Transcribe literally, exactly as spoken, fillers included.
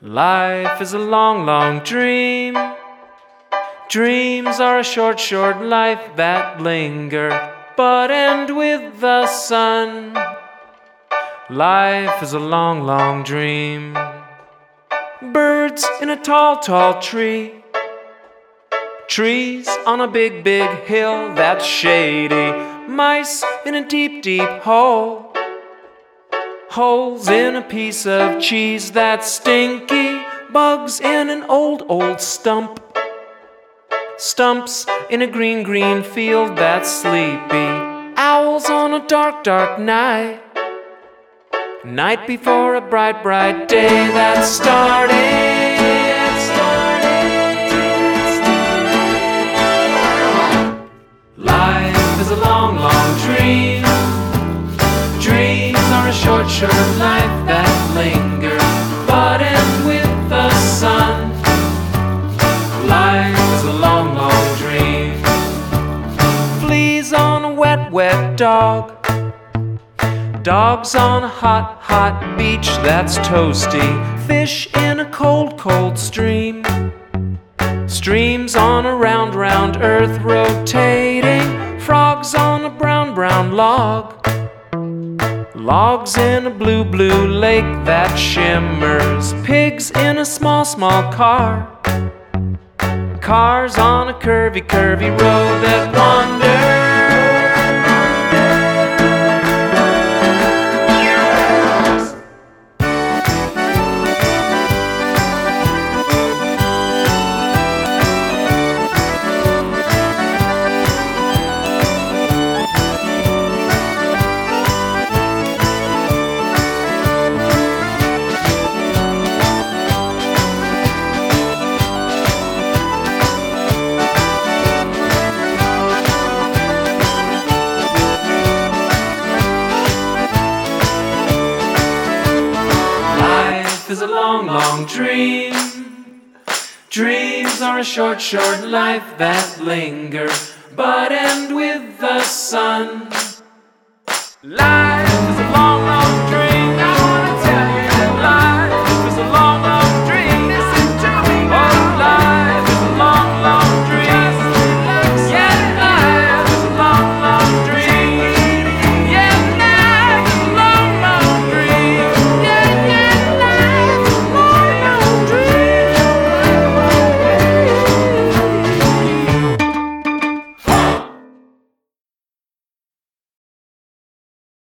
Life is a long, long dream. Dreams are a short, short life that linger, but end with the sun. Life is a long, long dream. Birds in a tall, tall tree. Trees on a big, big hill that's shady. Mice in a deep, deep hole. Holes in a piece of cheese that's stinky. Bugs in an old, old stump. Stumps in a green, green field that's sleepy. Owls on a dark, dark night. Night before a bright, bright day that's starting. Life is a long, long dream. Dreams are a short, short life that linger, but end with the sun. Life is a long, long dream. Fleas on a wet, wet dog. Dogs on a hot, hot beach that's toasty. Fish in a cold, cold stream. Streams on a round, round earth rotating. Frogs on a brown, brown log. Logs in a blue, blue lake that shimmers. Pigs in a small, small car. Cars on a curvy, curvy road that wanders. Life is a long, long dream. Dreams are a short, short life that linger, but end with the sun. Life is